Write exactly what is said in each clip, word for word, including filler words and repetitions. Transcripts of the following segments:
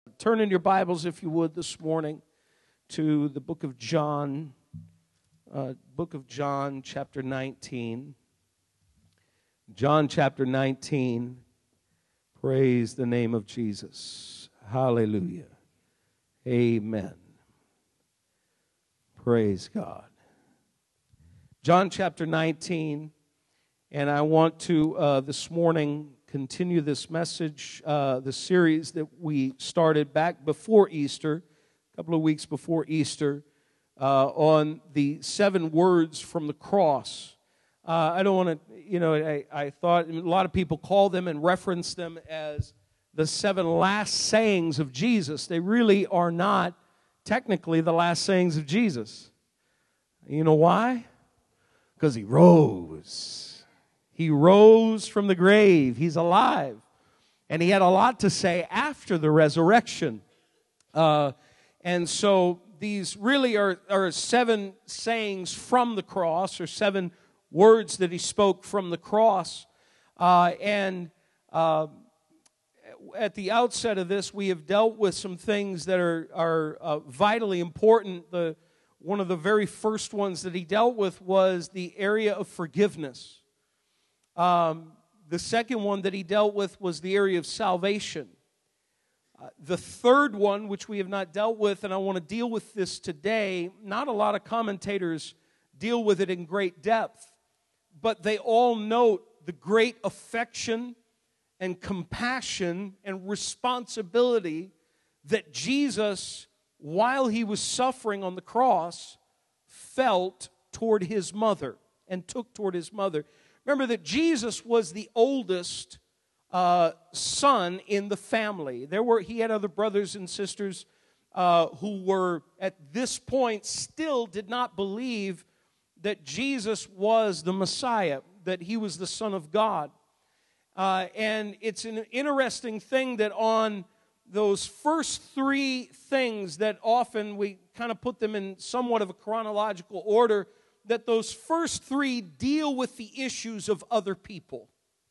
Turn in your Bibles, if you would, this morning to the book of John, uh, book of John, chapter nineteen. John chapter nineteen. Praise the name of Jesus. Hallelujah. Amen. Praise God. John chapter nineteen, and I want to uh, this morning continue this message, uh, the series that we started back before Easter, a couple of weeks before Easter, uh, on the seven words from the cross. Uh, I don't want to, you know, I, I thought a lot of people call them and reference them as the seven last sayings of Jesus. They really are not technically the last sayings of Jesus. You know why? Because he rose. He rose from the grave. He's alive. And he had a lot to say after the resurrection. Uh, and so these really are, are seven sayings from the cross, or seven words that he spoke from the cross. Uh, and uh, at the outset of this, we have dealt with some things that are, are uh, vitally important. The, one of the very first ones that he dealt with was the area of forgiveness. Um, the second one that he dealt with was the area of salvation. Uh, the third one, which we have not dealt with, and I want to deal with this today, not a lot of commentators deal with it in great depth, but they all note the great affection and compassion and responsibility that Jesus, while he was suffering on the cross, felt toward his mother and took toward his mother. Remember that Jesus was the oldest uh, son in the family. There were he had other brothers and sisters uh, who were at this point still did not believe that Jesus was the Messiah, that he was the Son of God. Uh, and it's an interesting thing that on those first three things that often we kind of put them in somewhat of a chronological order, that those first three deal with the issues of other people.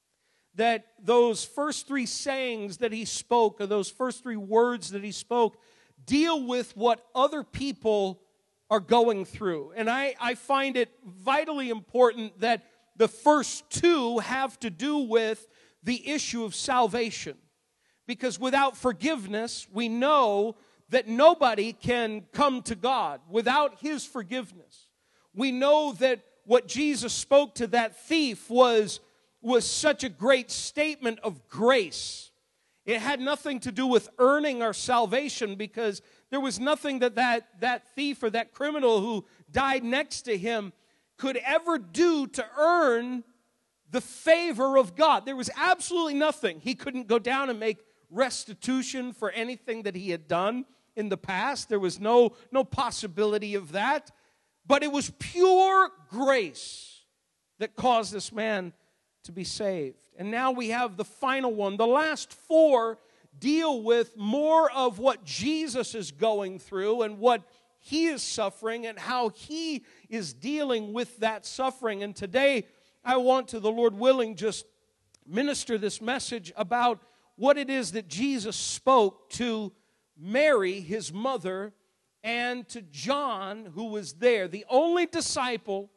That those first three sayings that he spoke, or those first three words that he spoke, deal with what other people are going through. And I, I find it vitally important that the first two have to do with the issue of salvation. Because without forgiveness, we know that nobody can come to God without his forgiveness. We know that what Jesus spoke to that thief was, was such a great statement of grace. It had nothing to do with earning our salvation, because there was nothing that that, that thief or that criminal who died next to him could ever do to earn the favor of God. There was absolutely nothing. He couldn't go down and make restitution for anything that he had done in the past. There was no, no possibility of that. But it was pure grace that caused this man to be saved. And now we have the final one. The last four deal with more of what Jesus is going through and what he is suffering and how he is dealing with that suffering. And today I want to, the Lord willing, just minister this message about what it is that Jesus spoke to Mary, his mother, and to John, who was there, the only disciple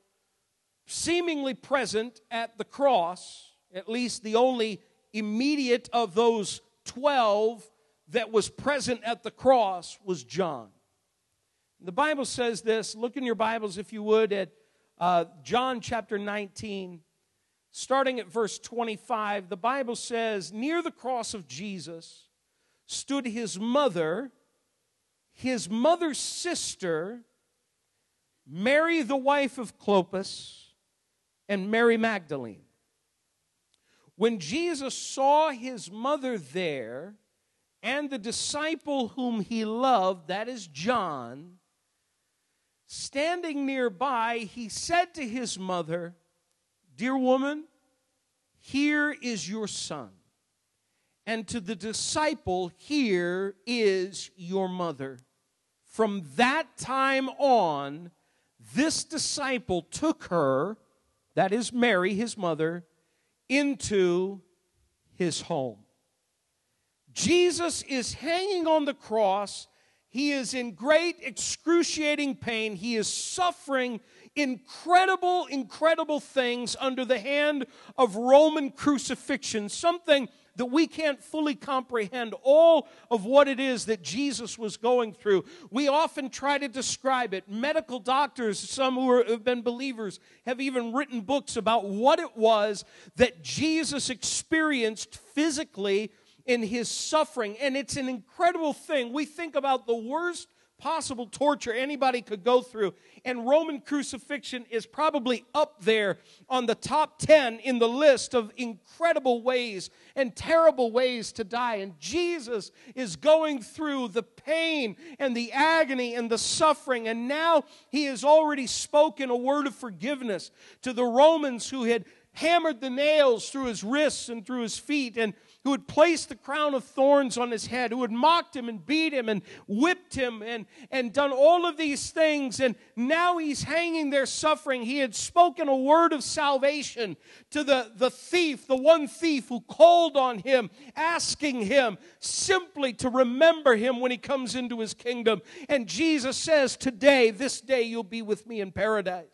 seemingly present at the cross, at least the only immediate of those twelve that was present at the cross, was John. The Bible says this. Look in your Bibles, if you would, at uh, John chapter nineteen, starting at verse twenty-five. The Bible says, "Near the cross of Jesus stood his mother, his mother's sister, Mary the wife of Clopas, and Mary Magdalene. When Jesus saw his mother there, and the disciple whom he loved, that is John, standing nearby, he said to his mother, 'Dear woman, here is your son.' And to the disciple, 'Here is your mother.' From that time on, this disciple took her," that is Mary, his mother, "into his home." Jesus is hanging on the cross. He is in great, excruciating pain. He is suffering incredible, incredible things under the hand of Roman crucifixion, something that we can't fully comprehend all of what it is that Jesus was going through. We often try to describe it. Medical doctors, some who are, have been believers, have even written books about what it was that Jesus experienced physically in his suffering. And it's an incredible thing. We think about the worst possible torture anybody could go through, and Roman crucifixion is probably up there on the top ten in the list of incredible ways and terrible ways to die. And Jesus is going through the pain and the agony and the suffering, and now he has already spoken a word of forgiveness to the Romans who had hammered the nails through his wrists and through his feet, and who had placed the crown of thorns on his head, who had mocked him and beat him and whipped him and, and done all of these things. And now he's hanging there suffering. He had spoken a word of salvation to the, the thief, the one thief who called on him, asking him simply to remember him when he comes into his kingdom. And Jesus says, today, this day, you'll be with me in paradise.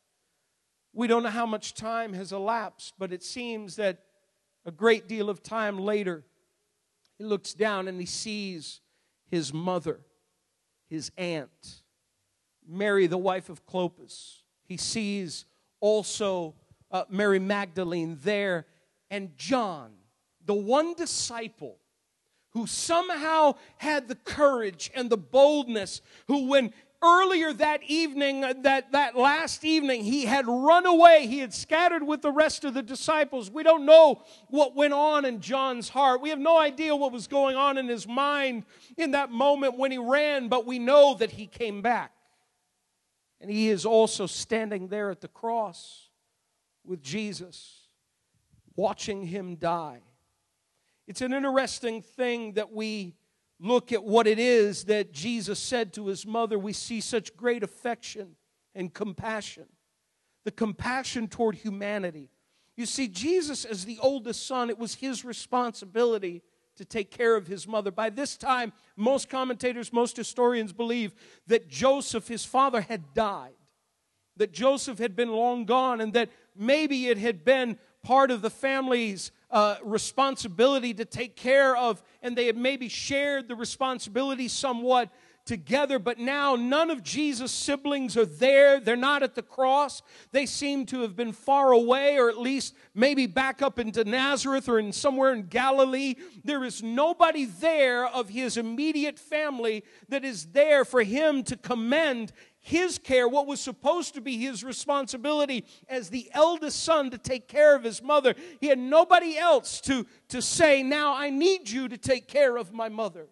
We don't know how much time has elapsed, but it seems that a great deal of time later, he looks down and he sees his mother, his aunt, Mary, the wife of Clopas. He sees also uh, Mary Magdalene there, and John, the one disciple who somehow had the courage and the boldness, who when earlier that evening, that, that last evening, he had run away. He had scattered with the rest of the disciples. We don't know what went on in John's heart. We have no idea what was going on in his mind in that moment when he ran, but we know that he came back. And he is also standing there at the cross with Jesus, watching him die. It's an interesting thing that we look at what it is that Jesus said to his mother. We see such great affection and compassion. The compassion toward humanity. You see, Jesus, as the oldest son, it was his responsibility to take care of his mother. By this time, most commentators, most historians believe that Joseph, his father, had died. That Joseph had been long gone, and that maybe it had been part of the family's uh, responsibility to take care of, and they had maybe shared the responsibility somewhat together, but now none of Jesus' siblings are there. They're not at the cross. They seem to have been far away, or at least maybe back up into Nazareth or in somewhere in Galilee. There is nobody there of his immediate family that is there for him to commend his care, what was supposed to be his responsibility as the eldest son to take care of his mother. He had nobody else to, to say, now I need you to take care of my mother.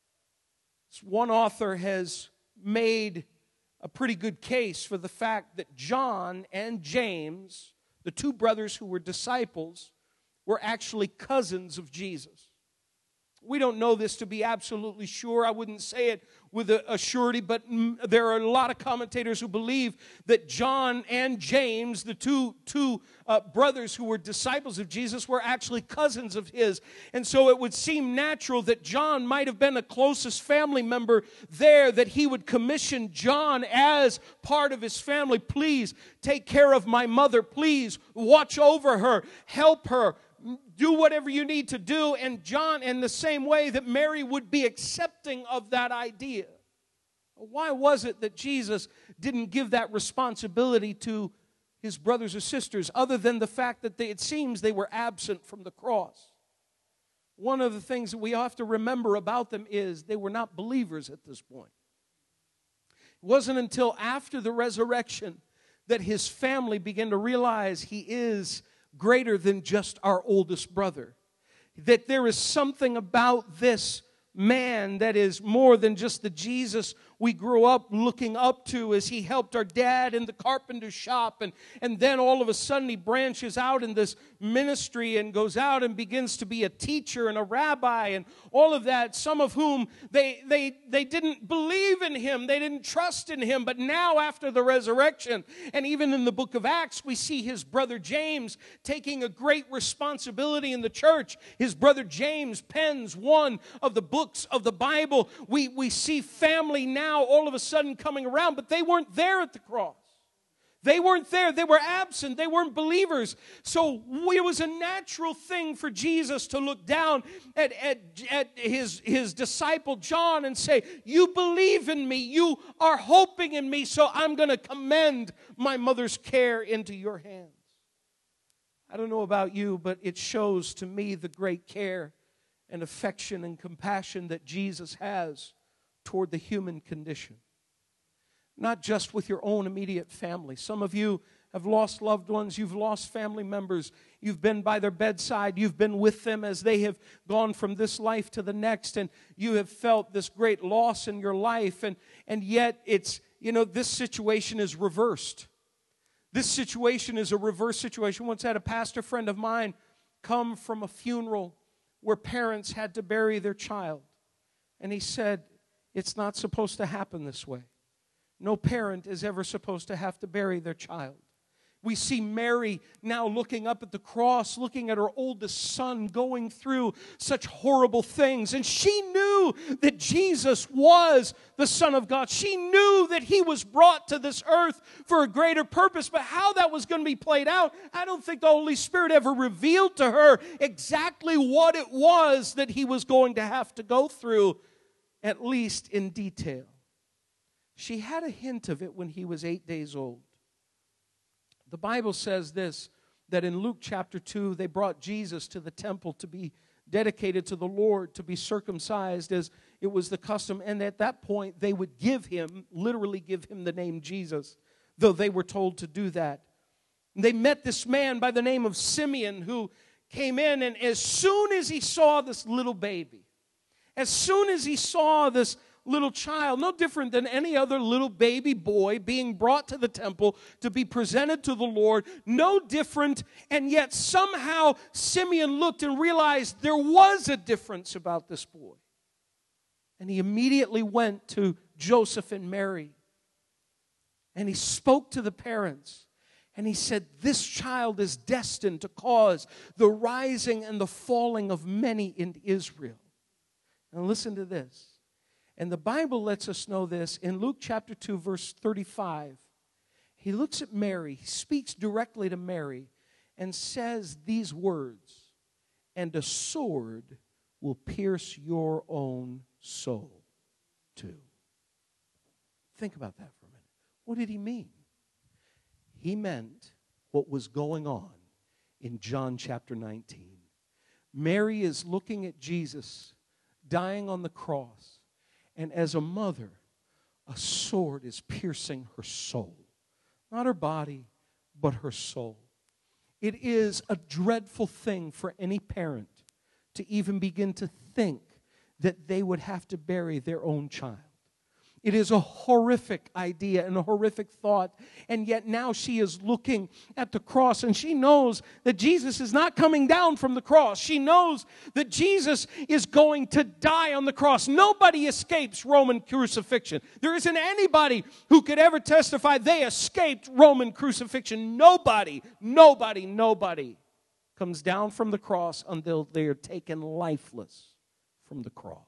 One author has made a pretty good case for the fact that John and James, the two brothers who were disciples, were actually cousins of Jesus. We don't know this to be absolutely sure. I wouldn't say it with a, a surety, but m- there are a lot of commentators who believe that John and James, the two, two uh, brothers who were disciples of Jesus, were actually cousins of his. And so it would seem natural that John might have been the closest family member there, that he would commission John as part of his family. Please take care of my mother. Please watch over her. Help her. Do whatever you need to do. And John, in the same way that Mary would be accepting of that idea. Why was it that Jesus didn't give that responsibility to his brothers or sisters, other than the fact that they, it seems they were absent from the cross? One of the things that we have to remember about them is they were not believers at this point. It wasn't until after the resurrection that his family began to realize he is greater than just our oldest brother. That there is something about this man that is more than just the Jesus we grew up looking up to as he helped our dad in the carpenter shop. And, and then all of a sudden he branches out in this ministry and goes out and begins to be a teacher and a rabbi and all of that. Some of whom they, they, they didn't believe in him. They didn't trust in him. But now after the resurrection, and even in the book of Acts, we see his brother James taking a great responsibility in the church. His brother James pens one of the books of the Bible. We, we see family now all of a sudden coming around, but they weren't there at the cross. They weren't there. They were absent. They weren't believers. So it was a natural thing for Jesus to look down at, at, at his, his disciple John and say, you believe in me. You are hoping in me, so I'm going to commend my mother's care into your hands. I don't know about you, but it shows to me the great care and affection and compassion that Jesus has toward the human condition. Not just with your own immediate family. Some of you have lost loved ones. You've lost family members. You've been by their bedside. You've been with them as they have gone from this life to the next. And you have felt this great loss in your life. And, and yet it's, you know, this situation is reversed. This situation is a reverse situation. Once had a pastor friend of mine come from a funeral where parents had to bury their child. And he said, it's not supposed to happen this way. No parent is ever supposed to have to bury their child. We see Mary now looking up at the cross, looking at her oldest son going through such horrible things. And she knew that Jesus was the Son of God. She knew that he was brought to this earth for a greater purpose. But how that was going to be played out, I don't think the Holy Spirit ever revealed to her exactly what it was that he was going to have to go through, at least in detail. She had a hint of it when he was eight days old. The Bible says this, that in Luke chapter two, they brought Jesus to the temple to be dedicated to the Lord, to be circumcised as it was the custom. And at that point, they would give him, literally give him the name Jesus, though they were told to do that. And they met this man by the name of Simeon who came in, and as soon as he saw this little baby, as soon as he saw this little child, no different than any other little baby boy being brought to the temple to be presented to the Lord, no different, and yet somehow Simeon looked and realized there was a difference about this boy. And he immediately went to Joseph and Mary, and he spoke to the parents, and he said, this child is destined to cause the rising and the falling of many in Israel. And listen to this. And the Bible lets us know this in Luke chapter two, verse thirty-five. He looks at Mary, he speaks directly to Mary, and says these words, and a sword will pierce your own soul too. Think about that for a minute. What did he mean? He meant what was going on in John chapter nineteen. Mary is looking at Jesus dying on the cross. And as a mother, a sword is piercing her soul. Not her body, but her soul. It is a dreadful thing for any parent to even begin to think that they would have to bury their own child. It is a horrific idea and a horrific thought. And yet now she is looking at the cross and she knows that Jesus is not coming down from the cross. She knows that Jesus is going to die on the cross. Nobody escapes Roman crucifixion. There isn't anybody who could ever testify they escaped Roman crucifixion. Nobody, nobody, nobody comes down from the cross until they are taken lifeless from the cross.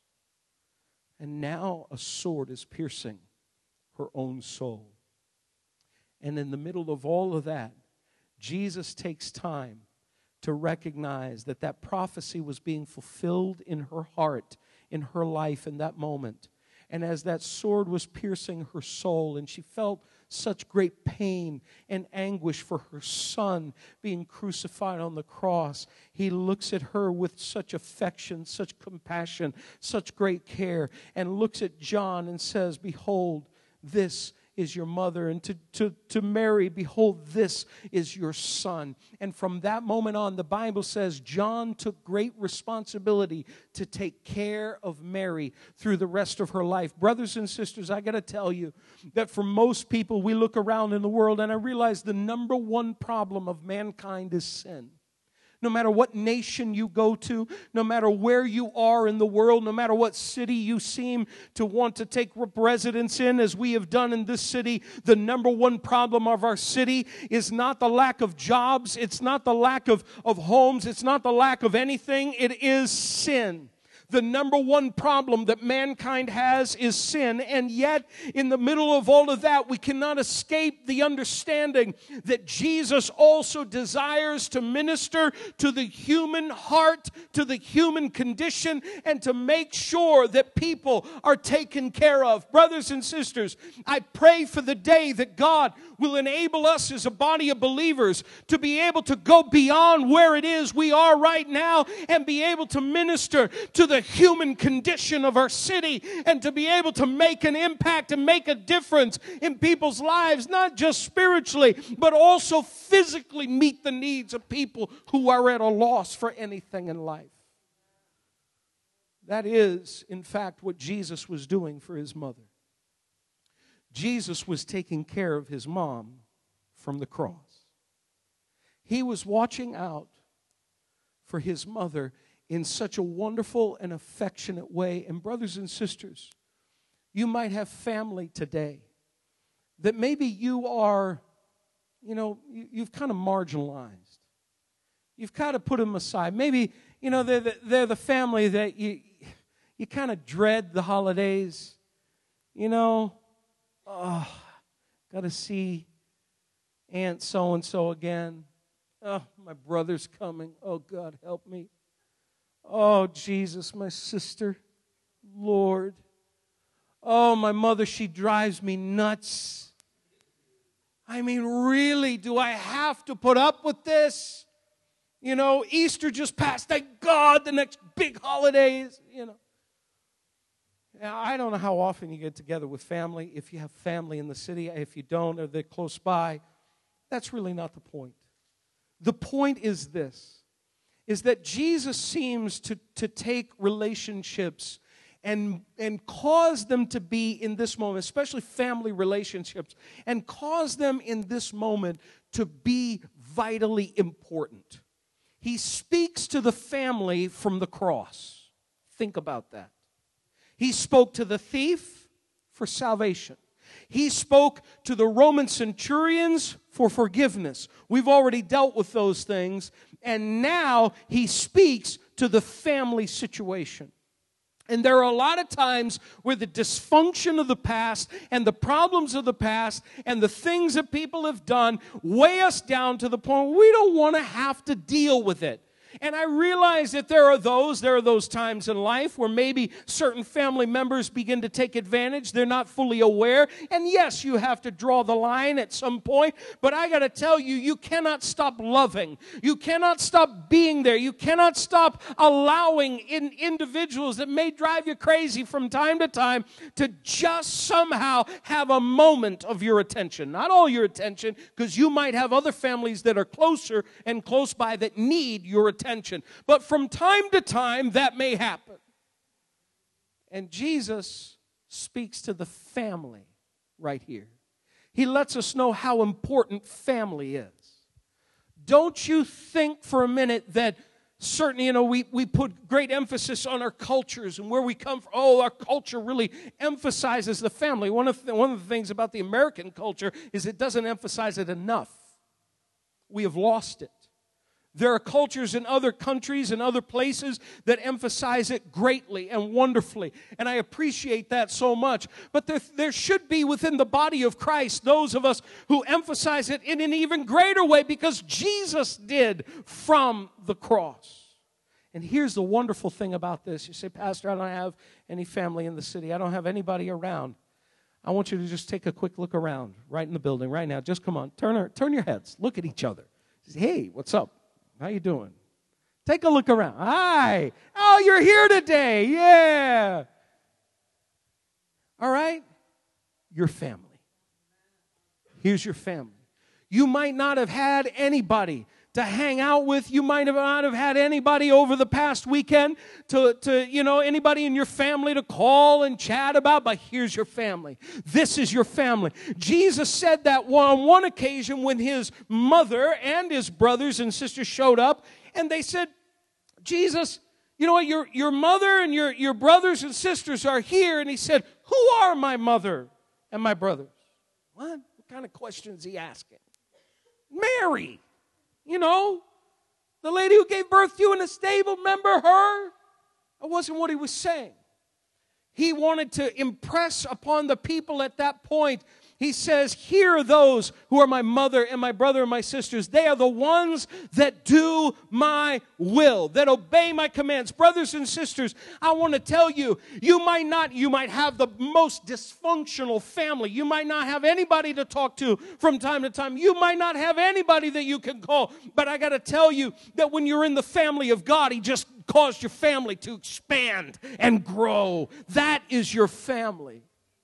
And now a sword is piercing her own soul. And in the middle of all of that, Jesus takes time to recognize that that prophecy was being fulfilled in her heart, in her life in that moment. And as that sword was piercing her soul, and she felt such great pain and anguish for her son being crucified on the cross, he looks at her with such affection, such compassion, such great care, and looks at John and says, behold, this is your mother. And to, to, to Mary, behold, this is your son. And from that moment on, the Bible says John took great responsibility to take care of Mary through the rest of her life. Brothers and sisters, I got to tell you that for most people, we look around in the world and I realize the number one problem of mankind is sin. No matter what nation you go to, no matter where you are in the world, no matter what city you seem to want to take residence in, as we have done in this city, the number one problem of our city is not the lack of jobs, it's not the lack of, of homes, it's not the lack of anything, it is sin. The number one problem that mankind has is sin, and yet in the middle of all of that, we cannot escape the understanding that Jesus also desires to minister to the human heart, to the human condition, and to make sure that people are taken care of. Brothers and sisters, I pray for the day that God will enable us as a body of believers to be able to go beyond where it is we are right now and be able to minister to the human condition of our city and to be able to make an impact and make a difference in people's lives, not just spiritually, but also physically meet the needs of people who are at a loss for anything in life. That is, in fact, what Jesus was doing for his mother. Jesus was taking care of his mom from the cross. He was watching out for his mother in such a wonderful and affectionate way. And brothers and sisters, you might have family today that maybe you are, you know, you, you've kind of marginalized. You've kind of put them aside. Maybe, you know, they're the, they're the family that you, you kind of dread the holidays. You know, oh, got to see Aunt so-and-so again. Oh, my brother's coming. Oh, God, help me. Oh, Jesus, my sister, Lord. Oh, my mother, she drives me nuts. I mean, really, do I have to put up with this? You know, Easter just passed. Thank God, the next big holidays, you know. Now, I don't know how often you get together with family. If you have family in the city, if you don't, or they're close by, that's really not the point. The point is this, is that Jesus seems to, to take relationships and, and cause them to be in this moment, especially family relationships, and cause them in this moment to be vitally important. He speaks to the family from the cross. Think about that. He spoke to the thief for salvation. He spoke to the Roman centurions for forgiveness. We've already dealt with those things. And now he speaks to the family situation. And there are a lot of times where the dysfunction of the past and the problems of the past and the things that people have done weigh us down to the point where we don't want to have to deal with it. And I realize that there are those, there are those times in life where maybe certain family members begin to take advantage. They're not fully aware. And yes, you have to draw the line at some point. But I got to tell you, you cannot stop loving. You cannot stop being there. You cannot stop allowing in individuals that may drive you crazy from time to time to just somehow have a moment of your attention. Not all your attention, because you might have other families that are closer and close by that need your attention. Attention. But from time to time, that may happen. And Jesus speaks to the family right here. He lets us know how important family is. Don't you think for a minute that certain, you know, we, we put great emphasis on our cultures and where we come from. Oh, our culture really emphasizes the family. One of the, one of the things about the American culture is it doesn't emphasize it enough. We have lost it. There are cultures in other countries and other places that emphasize it greatly and wonderfully. And I appreciate that so much. But there, there should be within the body of Christ those of us who emphasize it in an even greater way because Jesus did from the cross. And here's the wonderful thing about this. You say, Pastor, I don't have any family in the city. I don't have anybody around. I want you to just take a quick look around right in the building right now. Just come on. Turn, turn your heads. Look at each other. Say, hey, what's up? How you doing? Take a look around. Hi. Oh, you're here today. Yeah. All right. Your family. Here's your family. You might not have had anybody to hang out with. You might have not have had anybody over the past weekend to, to, you know, anybody in your family to call and chat about, but here's your family. This is your family. Jesus said that on one occasion when his mother and his brothers and sisters showed up, and they said, Jesus, you know what, your, your mother and your, your brothers and sisters are here. And he said, who are my mother and my brothers? What? What kind of question is he asking? Mary. You know, the lady who gave birth to you in the stable, remember her? That wasn't what he was saying. He wanted to impress upon the people at that point. He says, here are those who are my mother and my brother and my sisters. They are the ones that do my will, that obey my commands. Brothers and sisters, I want to tell you, you might not, you might have the most dysfunctional family. You might not have anybody to talk to from time to time. You might not have anybody that you can call. But I got to tell you that when you're in the family of God, He just caused your family to expand and grow. That is your family.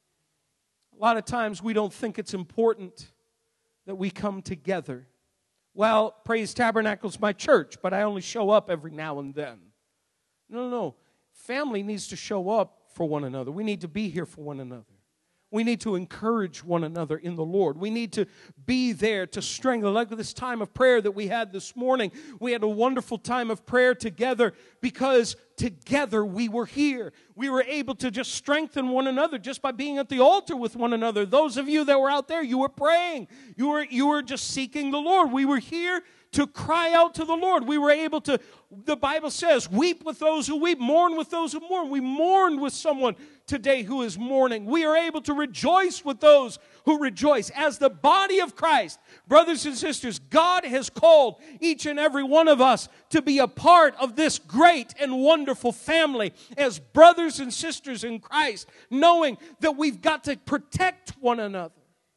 A lot of times we don't think it's important that we come together. Well, Praise Tabernacle's my church, but I only show up every now and then. No, no, no. Family needs to show up for one another. We need to be here for one another. We need to encourage one another in the Lord. We need to be there to strengthen. Like this time of prayer that we had this morning, we had a wonderful time of prayer together because together we were here. We were able to just strengthen one another just by being at the altar with one another. Those of you that were out there, you were praying. You were, you were just seeking the Lord. We were here to cry out to the Lord. We were able to, the Bible says, weep with those who weep, mourn with those who mourn. We mourned with someone today who is mourning. We are able to rejoice with those who rejoice. As the body of Christ, brothers and sisters, God has called each and every one of us to be a part of this great and wonderful family as brothers and sisters in Christ, knowing that we've got to protect one another.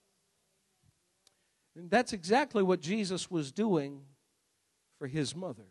And that's exactly what Jesus was doing for his mother.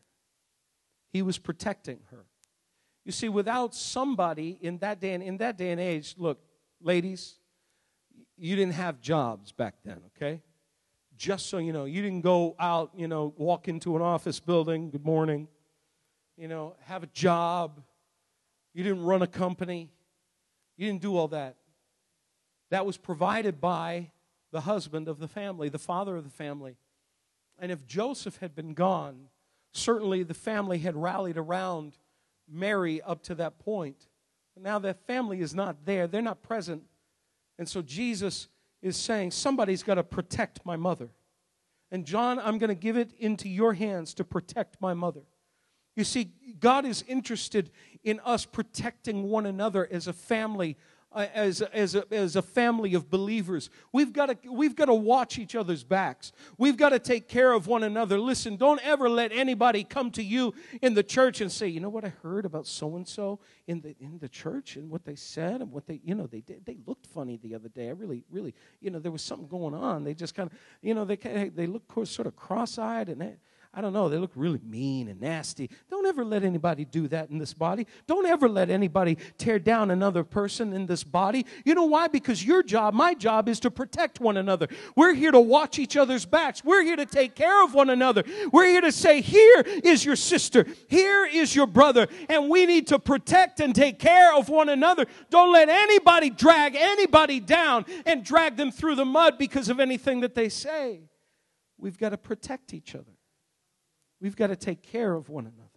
He was protecting her. You see, without somebody in that day and in that day and age, look, ladies, you didn't have jobs back then, okay? Just so you know, you didn't go out, you know, walk into an office building, good morning, you know, have a job. You didn't run a company. You didn't do all that. That was provided by the husband of the family, the father of the family. And if Joseph had been gone, certainly the family had rallied around Mary up to that point. But now that family is not there. They're not present. And so Jesus is saying, somebody's got to protect my mother. And John, I'm going to give it into your hands to protect my mother. You see, God is interested in us protecting one another as a family. Uh, as, as, a, as a family of believers. We've got to we've got to watch each other's backs. We've got to take care of one another. Listen, don't ever let anybody come to you in the church and say, you know what I heard about so-and-so in the in the church and what they said and what they, you know, they did. They looked funny the other day. I really, really, you know, there was something going on. They just kind of, you know, they they look sort of cross-eyed and they, I don't know, they look really mean and nasty. Don't ever let anybody do that in this body. Don't ever let anybody tear down another person in this body. You know why? Because your job, my job, is to protect one another. We're here to watch each other's backs. We're here to take care of one another. We're here to say, here is your sister. Here is your brother. And we need to protect and take care of one another. Don't let anybody drag anybody down and drag them through the mud because of anything that they say. We've got to protect each other. We've got to take care of one another.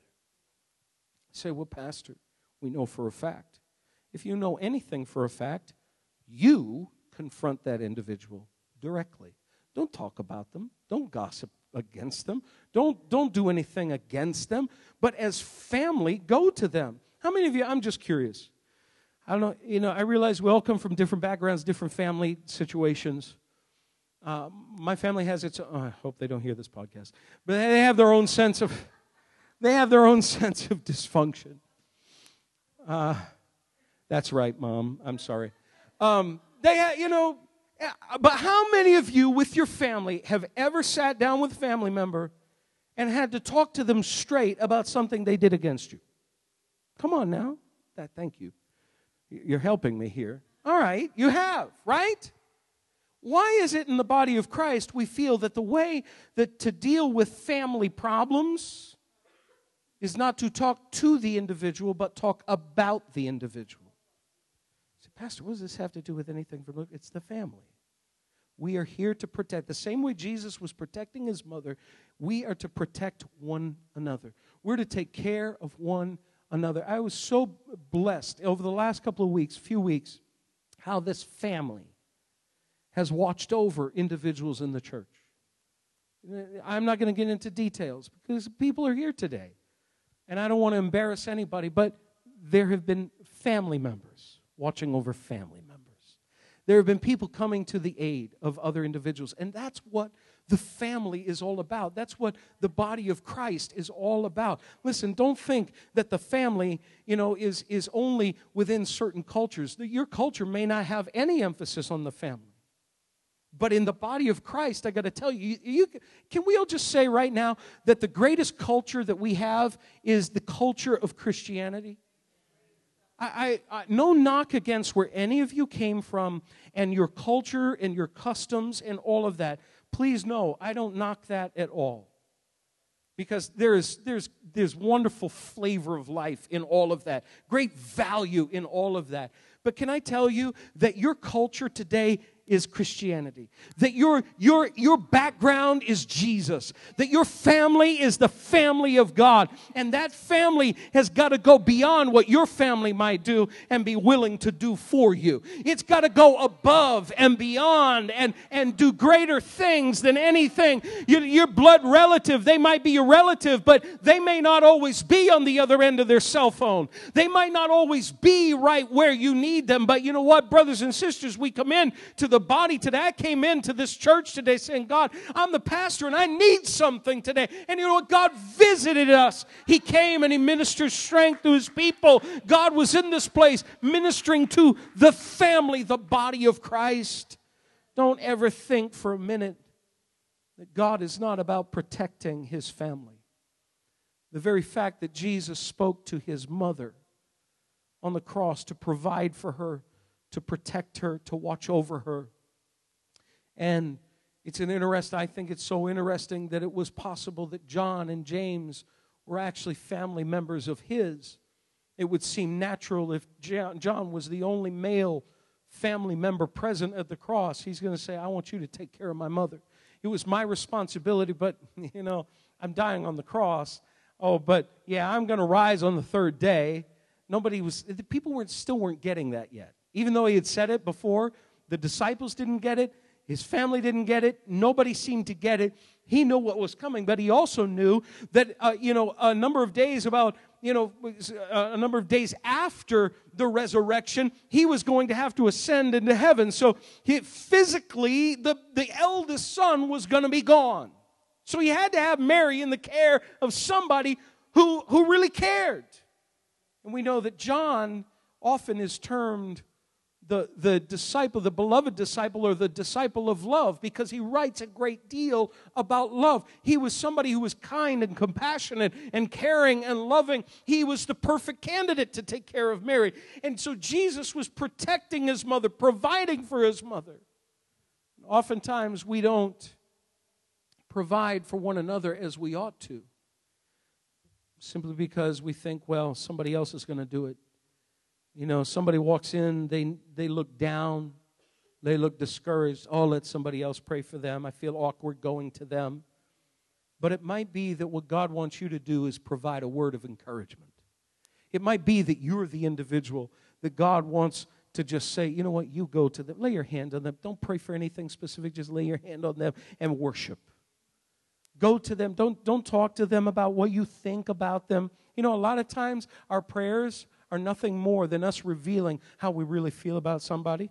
You say, well, Pastor, we know for a fact. If you know anything for a fact, you confront that individual directly. Don't talk about them. Don't gossip against them. Don't, don't do anything against them. But as family, go to them. How many of you, I'm just curious. I don't know, you know, I realize we all come from different backgrounds, different family situations. Uh, my family has its own, oh, I hope they don't hear this podcast, but they have their own sense of, they have their own sense of dysfunction. Uh, that's right, Mom. I'm sorry. Um, they, ha- you know, but how many of you with your family have ever sat down with a family member and had to talk to them straight about something they did against you? Come on now. That, thank you. You're helping me here. All right, you have, right? Why is it in the body of Christ we feel that the way that to deal with family problems is not to talk to the individual, but talk about the individual? I say, Pastor, what does this have to do with anything? From It's the family. We are here to protect. The same way Jesus was protecting his mother, we are to protect one another. We're to take care of one another. I was so blessed over the last couple of weeks, few weeks, how this family has watched over individuals in the church. I'm not going to get into details because people are here today. And I don't want to embarrass anybody, but there have been family members watching over family members. There have been people coming to the aid of other individuals. And that's what the family is all about. That's what the body of Christ is all about. Listen, don't think that the family, you know, is, is only within certain cultures. Your culture may not have any emphasis on the family. But in the body of Christ, I got to tell you, you, you, can we all just say right now that the greatest culture that we have is the culture of Christianity? I, I, I, no knock against where any of you came from and your culture and your customs and all of that. Please know, I don't knock that at all. Because there is, there's, there's wonderful flavor of life in all of that. Great value in all of that. But can I tell you that your culture today is Christianity. That your, your, your background is Jesus. That your family is the family of God. And that family has got to go beyond what your family might do and be willing to do for you. It's got to go above and beyond and, and do greater things than anything. Your, your blood relative, they might be your relative, but they may not always be on the other end of their cell phone. They might not always be right where you need them. But you know what, brothers and sisters, we come in to the The body today. I came into this church today saying, God, I'm the pastor and I need something today. And you know what? God visited us. He came and He ministered strength to His people. God was in this place ministering to the family, the body of Christ. Don't ever think for a minute that God is not about protecting His family. The very fact that Jesus spoke to His mother on the cross to provide for her, to protect her, to watch over her. And it's an interest, I think it's so interesting that it was possible that John and James were actually family members of his. It would seem natural if John was the only male family member present at the cross. He's going to say, I want you to take care of my mother. It was my responsibility, but, you know, I'm dying on the cross. Oh, but, yeah, I'm going to rise on the third day. Nobody was, the people weren't still weren't getting that yet. Even though He had said it before, the disciples didn't get it. His family didn't get it. Nobody seemed to get it. He knew what was coming, but He also knew that, uh, you know, a number of days about, you know, a number of days after the resurrection, He was going to have to ascend into heaven. So he, physically, the, the eldest son was going to be gone. So He had to have Mary in the care of somebody who, who really cared. And we know that John often is termed the, the disciple, the beloved disciple, or the disciple of love, because he writes a great deal about love. He was somebody who was kind and compassionate and caring and loving. He was the perfect candidate to take care of Mary. And so Jesus was protecting His mother, providing for His mother. Oftentimes we don't provide for one another as we ought to, simply because we think, well, somebody else is going to do it. You know, somebody walks in, they they look down, they look discouraged. Oh, let somebody else pray for them. I feel awkward going to them. But it might be that what God wants you to do is provide a word of encouragement. It might be that you're the individual that God wants to just say, you know what, you go to them. Lay your hand on them. Don't pray for anything specific. Just lay your hand on them and worship. Go to them. Don't, don't talk to them about what you think about them. You know, a lot of times our prayers are nothing more than us revealing how we really feel about somebody.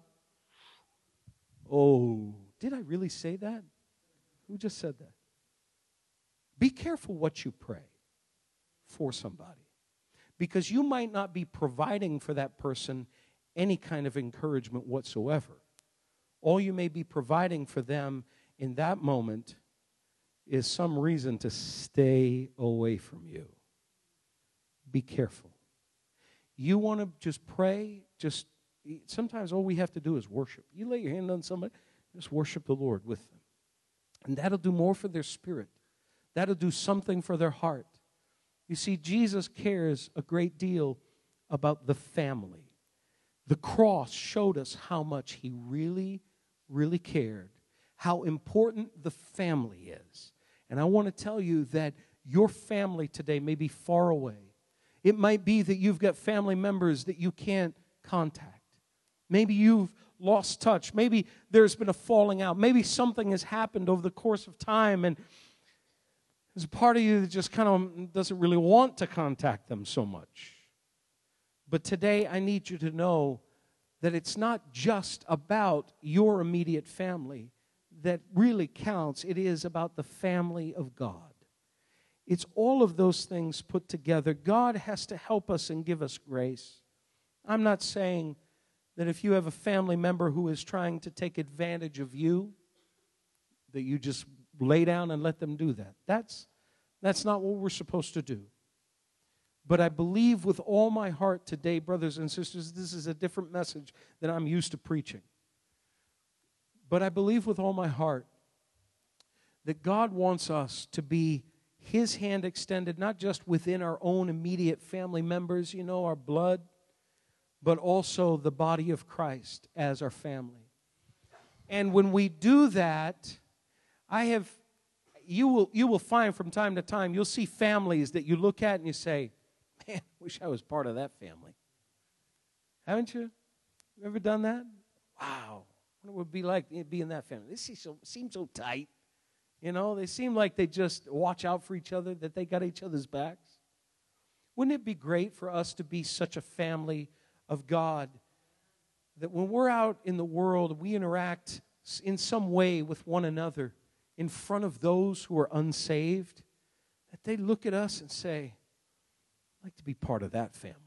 Oh, did I really say that? Who just said that? Be careful what you pray for somebody, because you might not be providing for that person any kind of encouragement whatsoever. All you may be providing for them in that moment is some reason to stay away from you. Be careful. You want to just pray, just sometimes all we have to do is worship. You lay your hand on somebody, Just worship the Lord with them. And that'll do more for their spirit. That'll do something for their heart. You see, Jesus cares a great deal about the family. The cross showed us how much he really, really cared, how important the family is. And I want to tell you that your family today may be far away. It might be that you've got family members that you can't contact. Maybe you've lost touch. Maybe there's been a falling out. Maybe something has happened over the course of time, and there's a part of you that just kind of doesn't really want to contact them so much. But today I need you to know that it's not just about your immediate family that really counts. It is about the family of God. It's all of those things put together. God has to help us and give us grace. I'm not saying that if you have a family member who is trying to take advantage of you, that you just lay down and let them do that. That's, that's not what we're supposed to do. But I believe with all my heart today, brothers and sisters, this is a different message than I'm used to preaching. But I believe with all my heart that God wants us to be his hand extended, not just within our own immediate family members, you know, our blood, but also the body of Christ as our family. And when we do that, I have, you will, you will find from time to time, you'll see families that you look at and you say, man, I wish I was part of that family. Haven't you? You ever done that? Wow. What it would be like to be in that family. They seem so, seem so tight. You know, they seem like they just watch out for each other, that they got each other's backs. Wouldn't it be great for us to be such a family of God that when we're out in the world, we interact in some way with one another in front of those who are unsaved, that they look at us and say, I'd like to be part of that family.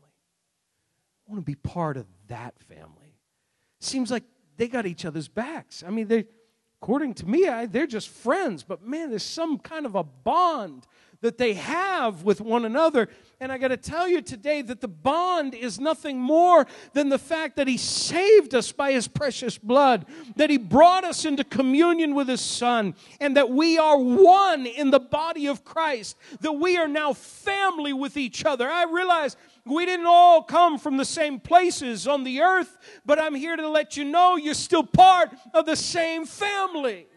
I want to be part of that family. Seems like they got each other's backs. I mean, they, according to me, I, they're just friends. But man, there's some kind of a bond that they have with one another. And I got to tell you today that the bond is nothing more than the fact that he saved us by his precious blood, that he brought us into communion with his Son, and that we are one in the body of Christ, that we are now family with each other. I realize we didn't all come from the same places on the earth, but I'm here to let you know you're still part of the same family.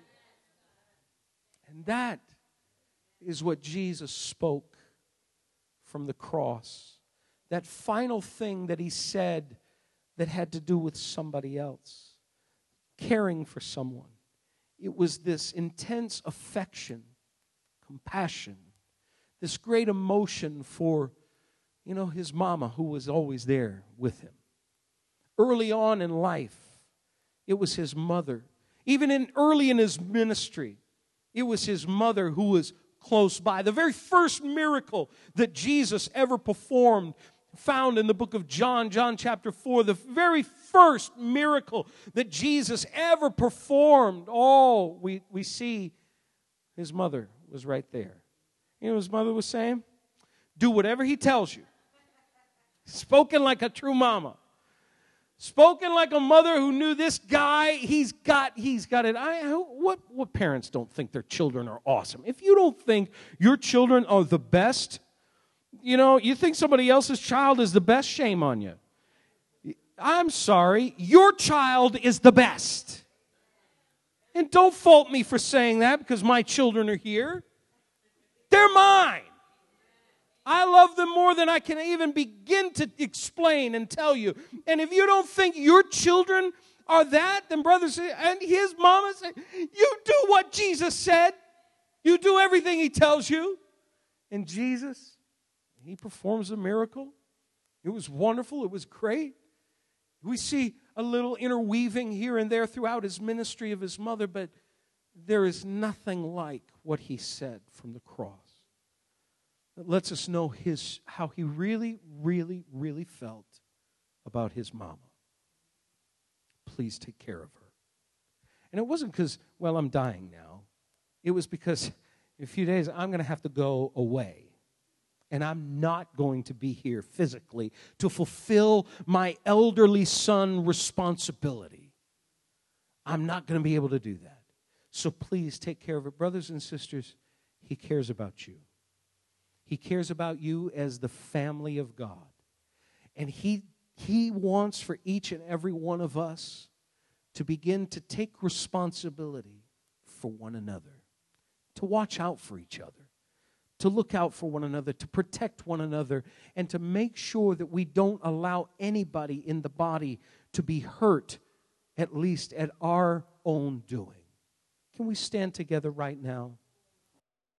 And that is what Jesus spoke from the cross. That final thing that he said that had to do with somebody else. Caring for someone. It was this intense affection, compassion, this great emotion for, you know, his mama who was always there with him. Early on in life, it was his mother. Even in early in his ministry, it was his mother who was close by. The very first miracle that Jesus ever performed, found in the book of John, John chapter four, the very first miracle that Jesus ever performed, oh, we, we see his mother was right there. You know what his mother was saying? Do whatever he tells you. Spoken like a true mama. Spoken like a mother who knew this guy, he's got, he's got it. I, what, what parents don't think their children are awesome? If you don't think your children are the best, you know, you think somebody else's child is the best, shame on you. I'm sorry, your child is the best. And don't fault me for saying that because my children are here. They're mine. I love them more than I can even begin to explain and tell you. And if you don't think your children are that, then brothers and his mama said, you do what Jesus said. You do everything he tells you. And Jesus, he performs a miracle. It was wonderful. It was great. We see a little interweaving here and there throughout his ministry of his mother, but there is nothing like what he said from the cross. That lets us know his how he really, really, really felt about his mama. Please take care of her. And it wasn't because, well, I'm dying now. It was because in a few days I'm going to have to go away. And I'm not going to be here physically to fulfill my elderly son responsibility. I'm not going to be able to do that. So please take care of it. Brothers and sisters, He cares about you. He cares about you as the family of God. And He, he wants for each and every one of us to begin to take responsibility for one another, to watch out for each other, to look out for one another, to protect one another, and to make sure that we don't allow anybody in the body to be hurt, at least at our own doing. Can we stand together right now?